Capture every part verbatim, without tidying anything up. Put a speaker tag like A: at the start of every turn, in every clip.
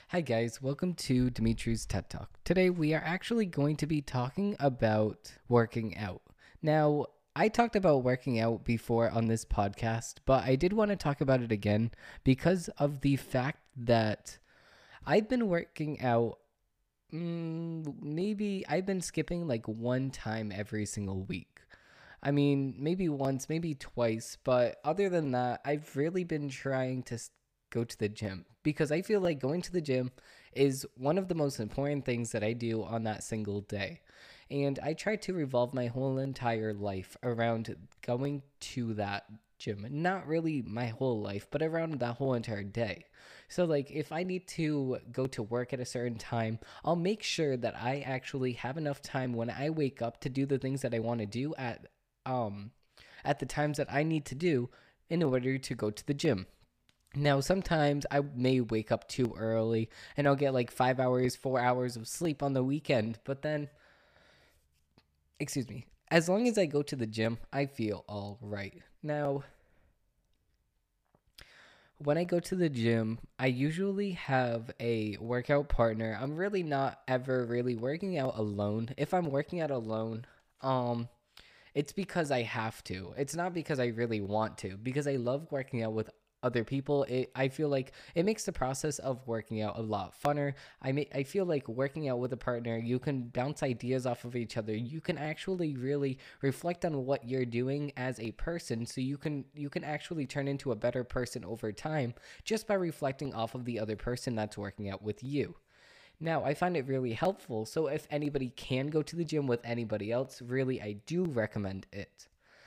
A: Hi, guys. Welcome to Dimitri's TED Talk. Today, we are actually going to be talking about working out. Now, I talked about working out before on this podcast, but I did want to talk about it again because of the fact that I've been working out. Mm, maybe I've been skipping like one time every single week. I mean, maybe once, maybe twice, but other than that, I've really been trying to s- go to the gym because I feel like going to the gym is one of the most important things that I do on that single day. And I try to revolve my whole entire life around going to that gym. Not really my whole life, but around that whole entire day. So, like, if I need to go to work at a certain time, I'll make sure that I actually have enough time when I wake up to do the things that I want to do at um at the times that I need to do in order to go to the gym. Now, sometimes I may wake up too early and I'll get like five hours, four hours of sleep on the weekend. But then, excuse me, as long as I go to the gym, I feel all right. Now, when I go to the gym, I usually have a workout partner. I'm really not ever really working out alone. If I'm working out alone, um, it's because I have to. It's not because I really want to, because I love working out with other people. It, I feel like it makes the process of working out a lot funner. I may, I feel like working out with a partner, you can bounce ideas off of each other. You can actually really reflect on what you're doing as a person, so you can you can actually turn into a better person over time just by reflecting off of the other person that's working out with you. Now, I find it really helpful. So, if anybody can go to the gym with anybody else, really, I do recommend it.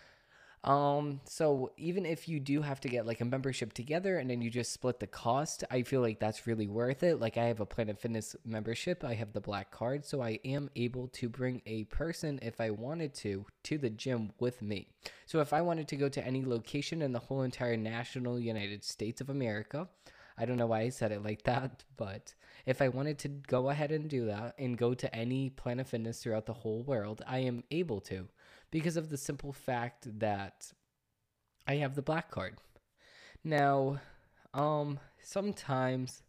A: Um, so even if you do have to get like a membership together and then you just split the cost, I feel like that's really worth it. Like I have a Planet Fitness membership, I have the black card, so I am able to bring a person if I wanted to to the gym with me. So if I wanted to go to any location in the whole entire national United States of America, I don't know why I said it like that, but if I wanted to go ahead and do that and go to any Planet Fitness throughout the whole world, I am able to because of the simple fact that I have the black card. Now, um, sometimes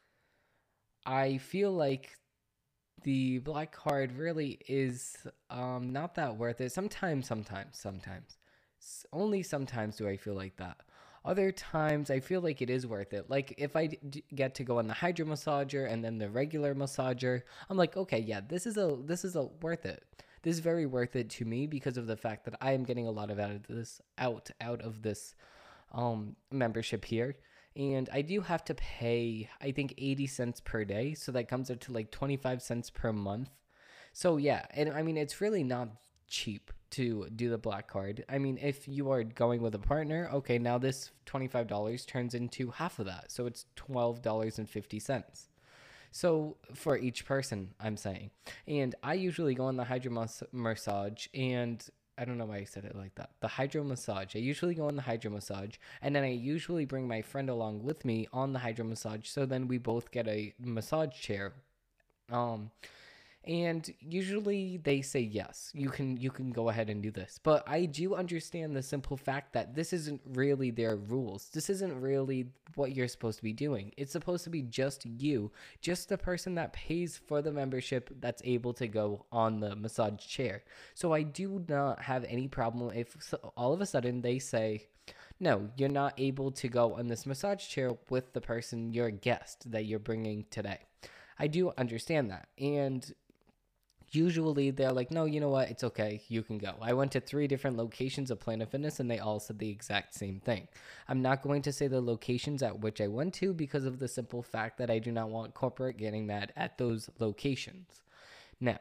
A: I feel like the black card really is um not that worth it. Sometimes, sometimes, sometimes. S- Only sometimes do I feel like that. Other times I feel like it is worth it. Like if I d- get to go on the hydro massager and then the regular massager, I'm like, okay, yeah, this is a this is a worth it. This is very worth it to me because of the fact that I am getting a lot of out of this out out of this um membership here, and I do have to pay I think eighty cents per day, so that comes up to like twenty-five cents per month. So yeah, and I mean it's really not cheap to do the black card. I mean, if you are going with a partner, okay, now this twenty-five dollars turns into half of that, so it's twelve dollars and fifty cents. So for each person, I'm saying. And I usually go on the hydro mas- massage, and I don't know why I said it like that. The hydro massage. I usually go on the hydro massage, and then I usually bring my friend along with me on the hydro massage, so then we both get a massage chair. Um and usually they say yes, you can you can go ahead and do this, but I do understand the simple fact that this isn't really their rules. This isn't really what you're supposed to be doing. It's supposed to be just you, just the person that pays for the membership that's able to go on the massage chair. So I do not have any problem if all of a sudden they say no, you're not able to go on this massage chair with the person, your guest that you're bringing today. I do understand that. And usually they're like, no, you know what? It's okay. You can go. I went to three different locations of Planet Fitness and they all said the exact same thing. I'm not going to say the locations at which I went to because of the simple fact that I do not want corporate getting mad at those locations. Now,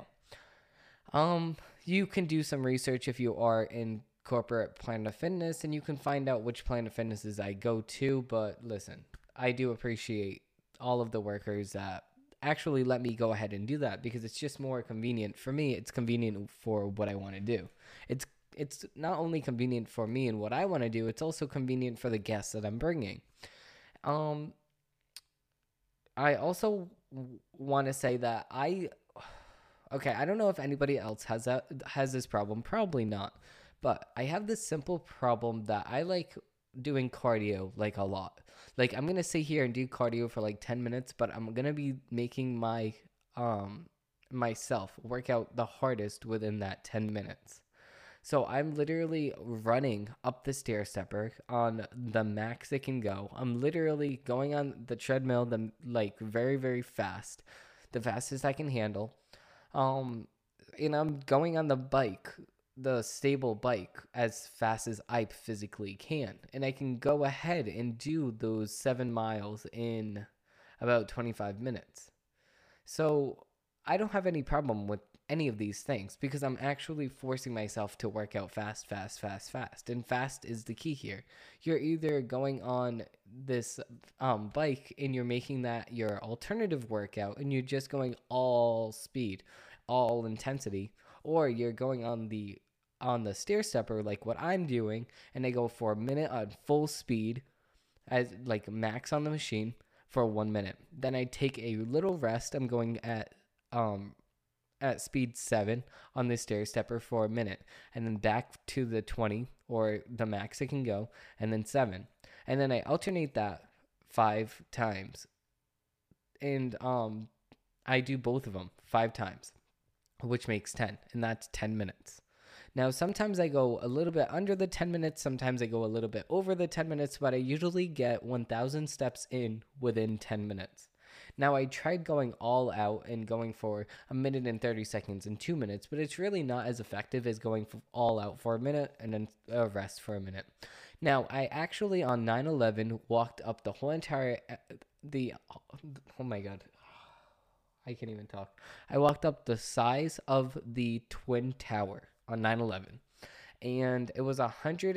A: um, you can do some research if you are in corporate Planet Fitness and you can find out which Planet Fitnesses I go to. But listen, I do appreciate all of the workers that actually let me go ahead and do that because it's just more convenient for me. It's convenient for what I want to do. It's it's not only convenient for me and what I want to do, it's also convenient for the guests that I'm bringing. Um I also w- want to say that I okay, I don't know if anybody else has that has this problem, probably not. But I have this simple problem that I like. doing cardio like a lot. Like I'm gonna sit here and do cardio for like ten minutes, but I'm gonna be making my um myself work out the hardest within that ten minutes. So I'm literally running up the stair stepper on the max it can go. I'm literally going on the treadmill the like very very fast, the fastest I can handle. Um and I'm going on the bike, the stable bike as fast as I physically can. And I can go ahead and do those seven miles in about twenty-five minutes. So I don't have any problem with any of these things because I'm actually forcing myself to work out fast, fast, fast, fast. And fast is the key here. You're either going on this um, bike and you're making that your alternative workout and you're just going all speed, all intensity, or you're going on the on the stair stepper like what I'm doing and I go for a minute on full speed as like max on the machine for one minute. Then I take a little rest. I'm going at um at speed seven on the stair stepper for a minute, and then back to the twenty or the max it can go, and then seven, and then I alternate that five times, and um I do both of them five times, which makes ten, and that's ten minutes. Now, sometimes I go a little bit under the ten minutes, sometimes I go a little bit over the ten minutes, but I usually get one thousand steps in within ten minutes. Now, I tried going all out and going for a minute and thirty seconds and two minutes, but it's really not as effective as going all out for a minute and then a rest for a minute. Now, I actually on nine eleven walked up the whole entire, the, oh my God, I can't even talk. I walked up the size of the Twin Tower on nine eleven, and it was one hundred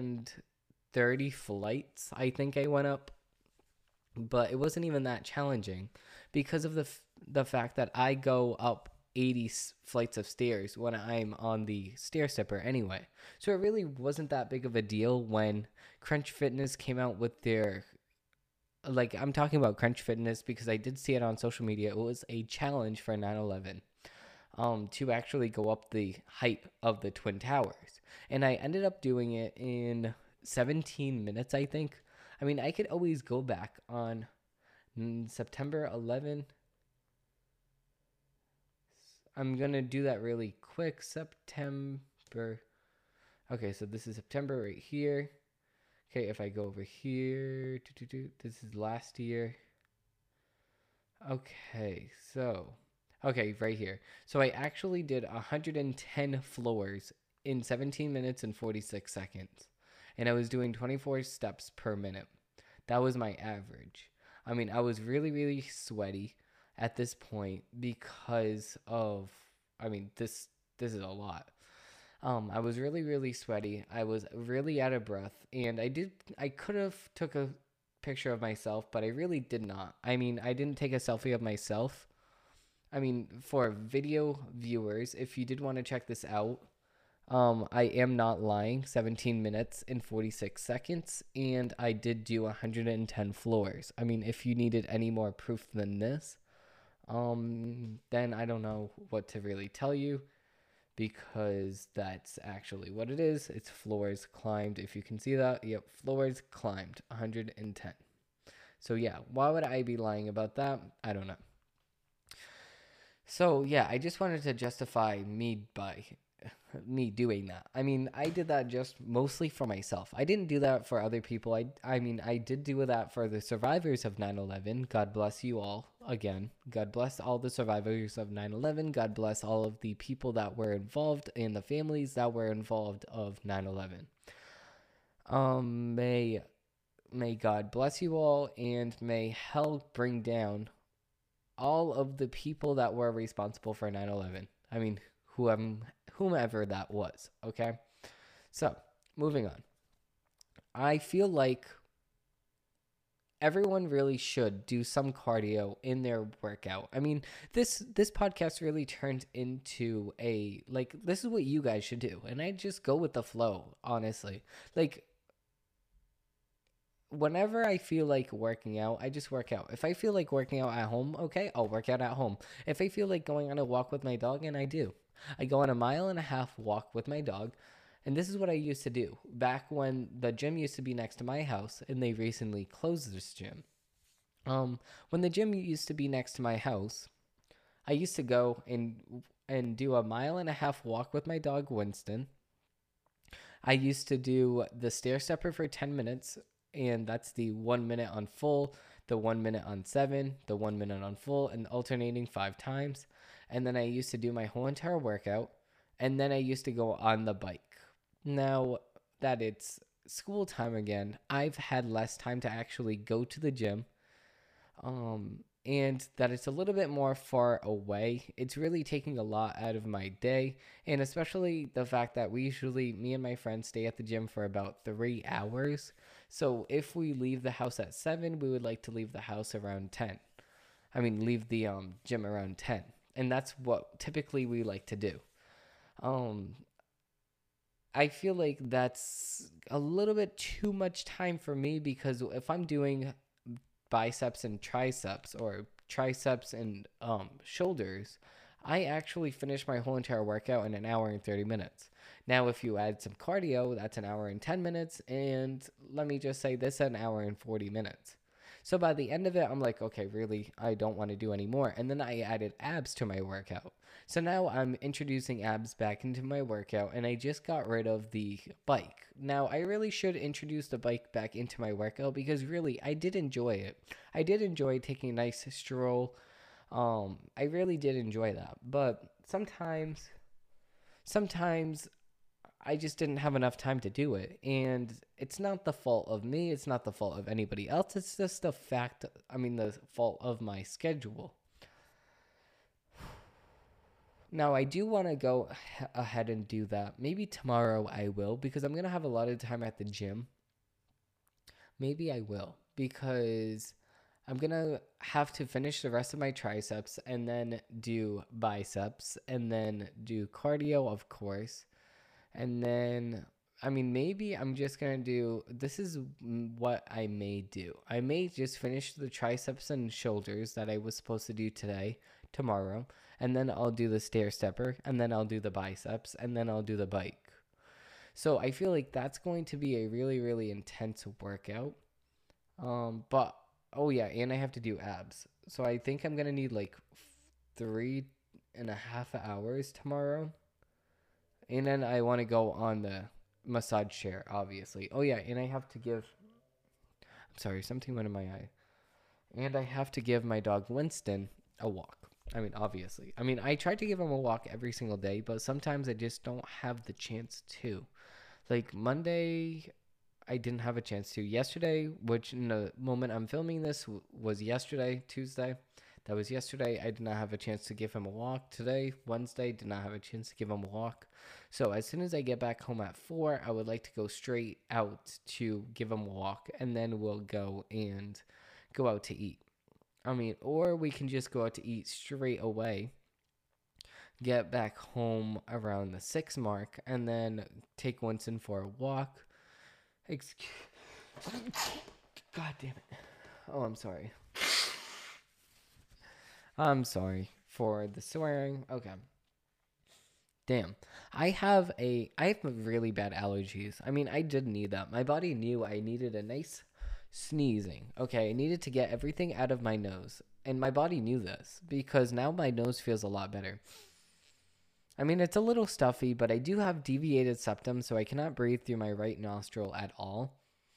A: thirty flights I think I went up, but it wasn't even that challenging because of the f- the fact that I go up eighty s- flights of stairs when I'm on the stair stepper anyway. So it really wasn't that big of a deal when Crunch Fitness came out with their, like, I'm talking about Crunch Fitness because I did see it on social media. It was a challenge for nine eleven um, to actually go up the height of the Twin Towers. And I ended up doing it in seventeen minutes, I think. I mean, I could always go back on mm, September eleventh. I'm going to do that really quick. September. Okay, so this is September right here. Okay, if I go over here, this is last year. Okay, so, okay, right here. So I actually did one hundred ten floors in seventeen minutes and forty-six seconds. And I was doing twenty-four steps per minute. That was my average. I mean, I was really, really sweaty at this point because of, I mean, this this is a lot. Um, I was really, really sweaty. I was really out of breath, and I did, I could have took a picture of myself, but I really did not. I mean, I didn't take a selfie of myself. I mean, for video viewers, if you did want to check this out, um, I am not lying, seventeen minutes and forty-six seconds, and I did do one hundred ten floors. I mean, if you needed any more proof than this, um, then I don't know what to really tell you, because that's actually what it is. It's floors climbed. If you can see that, yep, floors climbed, one hundred ten. So yeah, why would I be lying about that? I don't know. So yeah, I just wanted to justify me by me doing that. I mean, I did that just mostly for myself. I didn't do that for other people. I I mean, I did do that for the survivors of nine eleven. God bless you all again. God bless all the survivors of nine eleven. God bless all of the people that were involved and the families that were involved of nine eleven. Um may may God bless you all, and may hell bring down all of the people that were responsible for nine eleven. I mean, whoever, whomever that was, okay? So, moving on. I feel like everyone really should do some cardio in their workout. I mean, this this podcast really turned into a, like, this is what you guys should do. And I just go with the flow, honestly. Like, whenever I feel like working out, I just work out. If I feel like working out at home, okay, I'll work out at home. If I feel like going on a walk with my dog, and I do. I go on a mile and a half walk with my dog, And this is what I used to do back when the gym used to be next to my house and they recently closed this gym. Um, when the gym used to be next to my house, I used to go and and do a mile and a half walk with my dog Winston. I used to do the stair stepper for ten minutes, and that's the one minute on full, the one minute on seven, the one minute on full, and alternating five times. And then I used to do my whole entire workout, and then I used to go on the bike. Now that it's school time again, I've had less time to actually go to the gym. Um, and that it's a little bit more far away. It's really taking a lot out of my day, and especially the fact that we usually, me and my friends, stay at the gym for about three hours. So if we leave the house at seven, we would like to leave the house around ten. I mean, leave the um gym around ten, and that's what typically we like to do. Um, I feel like that's a little bit too much time for me because if I'm doing biceps and triceps or triceps and um, shoulders, I actually finish my whole entire workout in an hour and thirty minutes. Now, if you add some cardio, that's an hour and ten minutes. And let me just say this, an hour and forty minutes. So by the end of it, I'm like, okay, really, I don't want to do any more. And then I added abs to my workout. So now I'm introducing abs back into my workout, and I just got rid of the bike. Now, I really should introduce the bike back into my workout because really, I did enjoy it. I did enjoy taking a nice stroll. Um, I really did enjoy that. But sometimes, sometimes I just didn't have enough time to do it. And it's not the fault of me. It's not the fault of anybody else. It's just the fact, I mean, the fault of my schedule. Now, I do want to go h- ahead and do that. Maybe tomorrow I will because I'm going to have a lot of time at the gym. Maybe I will because I'm going to have to finish the rest of my triceps and then do biceps and then do cardio, of course. And then, I mean, maybe I'm just going to do, this is what I may do. I may just finish the triceps and shoulders that I was supposed to do today, tomorrow. And then I'll do the stair stepper. And then I'll do the biceps. And then I'll do the bike. So I feel like that's going to be a really, really intense workout. Um, but, oh yeah, and I have to do abs. So I think I'm going to need like three and a half hours tomorrow. And then I want to go on the massage chair, obviously. Oh, yeah, and I have to give... I'm sorry, something went in my eye. And I have to give my dog Winston a walk. I mean, obviously. I mean, I try to give him a walk every single day, but sometimes I just don't have the chance to. Like, Monday, I didn't have a chance to. Yesterday, which in the moment I'm filming this was yesterday, Tuesday. That was yesterday. I did not have a chance to give him a walk. Today, Wednesday, did not have a chance to give him a walk. So as soon as I get back home at four, I would like to go straight out to give him a walk. And then we'll go and go out to eat. I mean, or we can just go out to eat straight away. Get back home around the six mark. And then take Winston for a walk. Excuse... God damn it. Oh, I'm sorry. I'm sorry for the swearing. Okay. Damn. I have a I have really bad allergies. I mean, I did need that. My body knew I needed a nice sneezing. Okay, I needed to get everything out of my nose. And my body knew this because now my nose feels a lot better. I mean, it's a little stuffy, but I do have deviated septum, so I cannot breathe through my right nostril at all.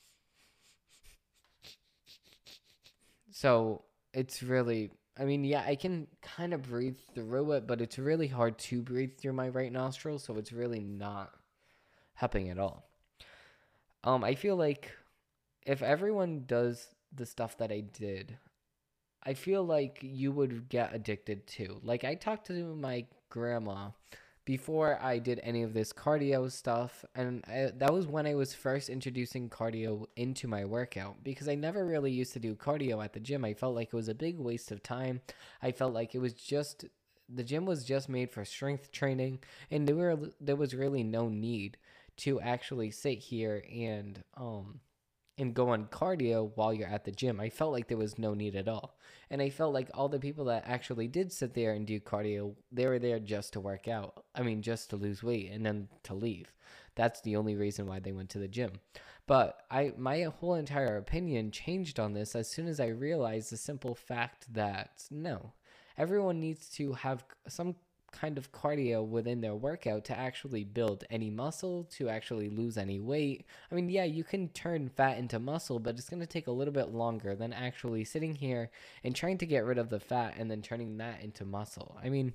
A: So, it's really I mean, yeah, I can kind of breathe through it, but it's really hard to breathe through my right nostril, so it's really not helping at all. Um, I feel like if everyone does the stuff that I did, I feel like you would get addicted too. Like, I talked to my grandma before I did any of this cardio stuff, and I, that was when I was first introducing cardio into my workout because I never really used to do cardio at the gym. I felt like it was a big waste of time. I felt like it was just the gym was just made for strength training, and there were there was really no need to actually sit here and um and go on cardio while you're at the gym. I felt like there was no need at all. And I felt like all the people that actually did sit there and do cardio, they were there just to work out. I mean, just to lose weight and then to leave. That's the only reason why they went to the gym. But I my whole entire opinion changed on this as soon as I realized the simple fact that no, everyone needs to have some kind of cardio within their workout to actually build any muscle, to actually lose any weight. I mean, yeah, you can turn fat into muscle, but it's going to take a little bit longer than actually sitting here and trying to get rid of the fat and then turning that into muscle. I mean,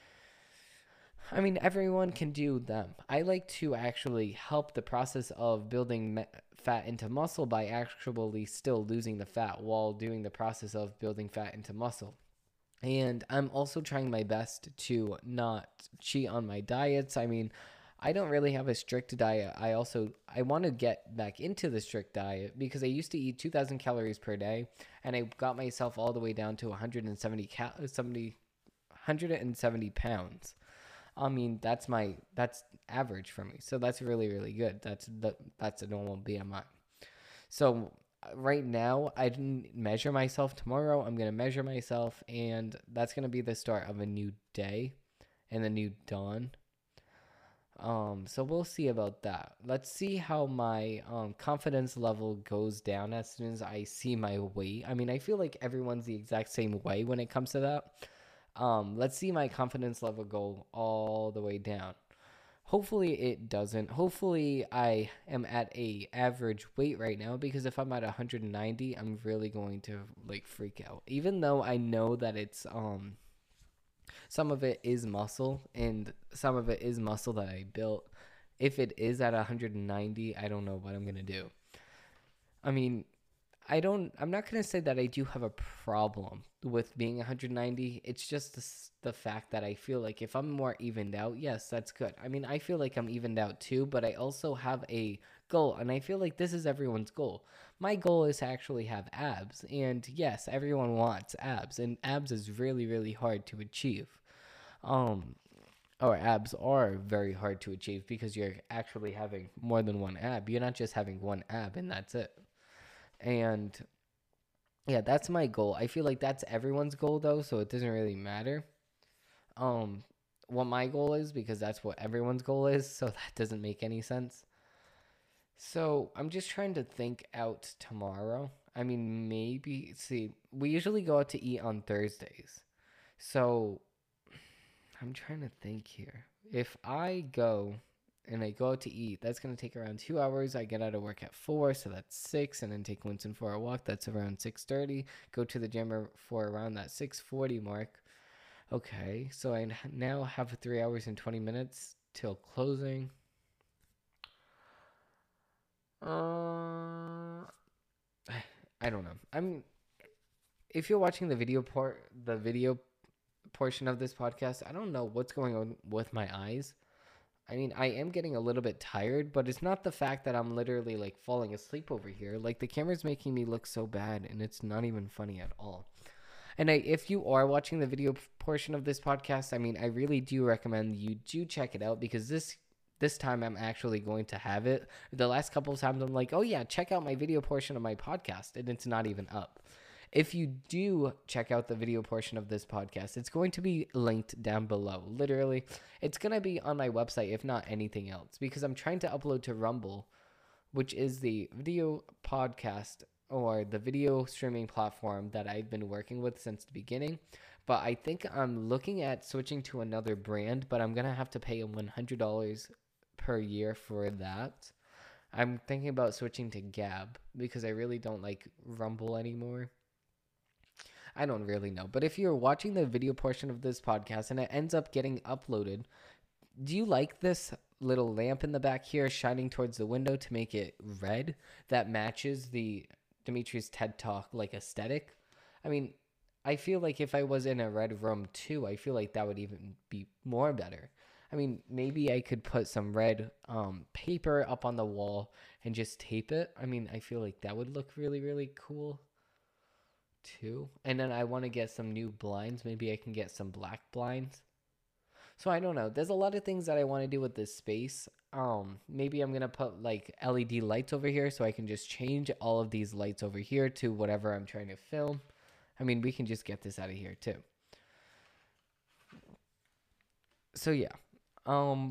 A: I mean, everyone can do them. I like to actually help the process of building me- fat into muscle by actually still losing the fat while doing the process of building fat into muscle. And I'm also trying my best to not cheat on my diets. I mean, I don't really have a strict diet. I also I want to get back into the strict diet because I used to eat two thousand calories per day and I got myself all the way down to one hundred seventy cal- seventy, one hundred seventy pounds. I mean, that's my that's average for me. So that's really really good. That's the that's a normal B M I. So uh, right now, I didn't measure myself. Tomorrow, I'm gonna measure myself, and that's gonna be the start of a new day and a new dawn. Um, so we'll see about that. Let's see how my um confidence level goes down as soon as I see my weight. I mean, I feel like everyone's the exact same way when it comes to that. Um, let's see my confidence level go all the way down. Hopefully it doesn't. Hopefully I am at a average weight right now because if I'm at one hundred ninety, I'm really going to like freak out. Even though I know that it's um some of it is muscle and some of it is muscle that I built. If it is at one hundred ninety, I don't know what I'm going to do. I mean, I don't. I'm not gonna say that I do have a problem with being one hundred ninety. It's just the, the fact that I feel like if I'm more evened out, yes, that's good. I mean, I feel like I'm evened out too, but I also have a goal, and I feel like this is everyone's goal. My goal is to actually have abs, and yes, everyone wants abs, and abs is really, really hard to achieve. Um, or abs are very hard to achieve because you're actually having more than one ab. You're not just having one ab, and that's it. And yeah, that's my goal. I feel like that's everyone's goal though, so it doesn't really matter. Um, what my goal is because that's what everyone's goal is, so that doesn't make any sense. So I'm just trying to think out tomorrow. I mean, maybe see, we usually go out to eat on Thursdays. So I'm trying to think here. If I go and I go out to eat, that's going to take around two hours. I get out of work at four, so that's six, and then take Winston for a walk. That's around six thirty. Go to the gym for around that six forty mark. Okay, so I now have three hours and twenty minutes till closing. Uh, I don't know. I'm if you're watching the video part, the video portion of this podcast, I don't know what's going on with my eyes. I mean, I am getting a little bit tired, but it's not the fact that I'm literally like falling asleep over here. Like the camera's making me look so bad, and it's not even funny at all. And I, if you are watching the video portion of this podcast, I mean, I really do recommend you do check it out because this this time I'm actually going to have it. The last couple of times I'm like, oh yeah, check out my video portion of my podcast, and it's not even up. If you do check out the video portion of this podcast, it's going to be linked down below. Literally, it's going to be on my website, if not anything else, because I'm trying to upload to Rumble, which is the video podcast or the video streaming platform that I've been working with since the beginning. But I think I'm looking at switching to another brand, but I'm going to have to pay one hundred dollars per year for that. I'm thinking about switching to Gab because I really don't like Rumble anymore. I don't really know. But if you're watching the video portion of this podcast and it ends up getting uploaded, do you like this little lamp in the back here shining towards the window to make it red that matches the Dimitri's TED Talk like aesthetic? I mean, I feel like if I was in a red room too, I feel like that would even be more better. I mean, maybe I could put some red um, paper up on the wall and just tape it. I mean, I feel like that would look really, really cool too. And then I want to get some new blinds. Maybe I can get some black blinds. So I don't know. There's a lot of things that I want to do with this space. Um, maybe I'm gonna put like L E D lights over here so I can just change all of these lights over here to whatever I'm trying to film. I mean, we can just get this out of here too. So yeah. Um,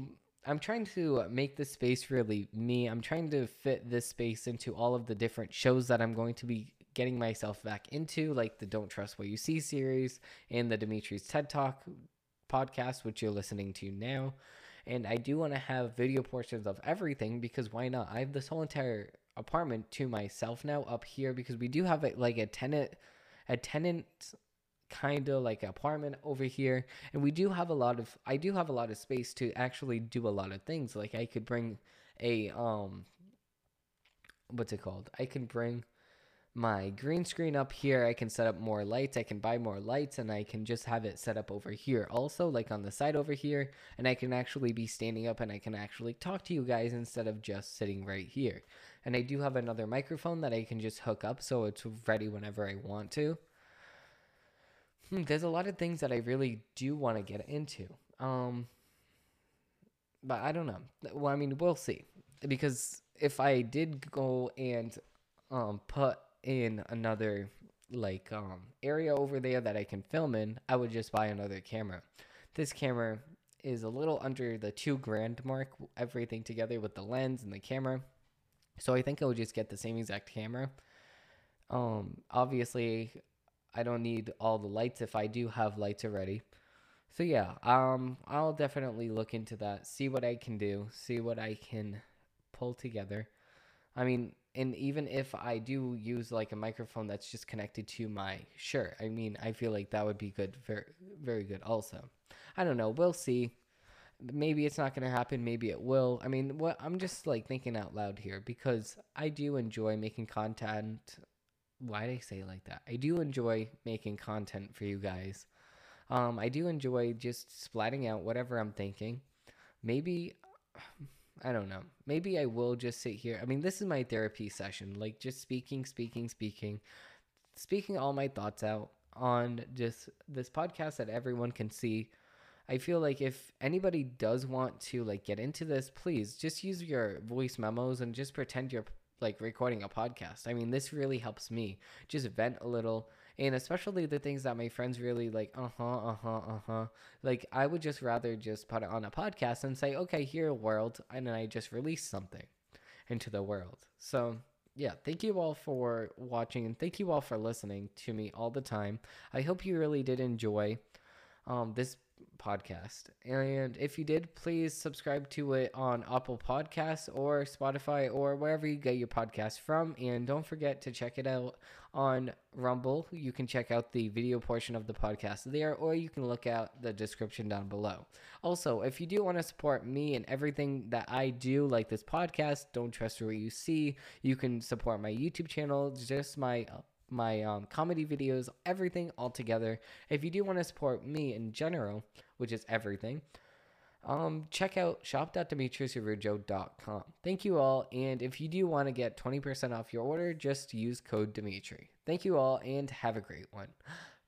A: I'm trying to make this space really me. I'm trying to fit this space into all of the different shows that I'm going to be getting myself back into, like the Don't Trust What You See series and the Dimitri's TED Talk podcast, which you're listening to now. And I do want to have video portions of everything because why not? I have this whole entire apartment to myself now up here because we do have a, like a tenant, a tenant kind of like apartment over here, and we do have a lot of I do have a lot of space to actually do a lot of things. Like I could bring a um what's it called? I can bring my green screen up here. I can set up more lights. I can buy more lights, and I can just have it set up over here also, like on the side over here, and I can actually be standing up and I can actually talk to you guys instead of just sitting right here. And I do have another microphone that I can just hook up so it's ready whenever I want to. Hmm, there's a lot of things that I really do want to get into. Um, but I don't know. Well, I mean, we'll see. Because if I did go and um put in another like um area over there that I can film in, I would just buy another camera. This camera is a little under the two grand mark, everything together with the lens and the camera. So I think I would just get the same exact camera. Um, obviously, I don't need all the lights if I do have lights already. So yeah, um, I'll definitely look into that, see what I can do, see what I can pull together. I mean, and even if I do use like a microphone that's just connected to my shirt, I mean, I feel like that would be good, very, very good also. I don't know, we'll see. Maybe it's not going to happen, maybe it will. I mean, what I'm just like thinking out loud here because I do enjoy making content. Why did I say it like that? I do enjoy making content for you guys. Um, I do enjoy just splatting out whatever I'm thinking. Maybe, I don't know. Maybe I will just sit here. I mean, this is my therapy session. Like, just speaking, speaking, speaking, speaking all my thoughts out on just this podcast that everyone can see. I feel like if anybody does want to like get into this, please just use your voice memos and just pretend you're like recording a podcast. I mean, this really helps me just vent a little, and especially the things that my friends really like, uh-huh, uh-huh, uh-huh. Like I would just rather just put it on a podcast and say, okay, here world, and then I just release something into the world. So yeah, thank you all for watching and thank you all for listening to me all the time. I hope you really did enjoy um this podcast. And if you did, please subscribe to it on Apple Podcasts or Spotify or wherever you get your podcasts from. And don't forget to check it out on Rumble. You can check out the video portion of the podcast there, or you can look at the description down below. Also, if you do want to support me and everything that I do, like this podcast, Don't Trust What You See, you can support my YouTube channel, just my my um, comedy videos, everything all together. If you do want to support me in general, which is everything, um, check out shop dot demetrius arujo dot com. Thank you all, and if you do want to get twenty percent off your order, just use code Dimitri. Thank you all, and have a great one.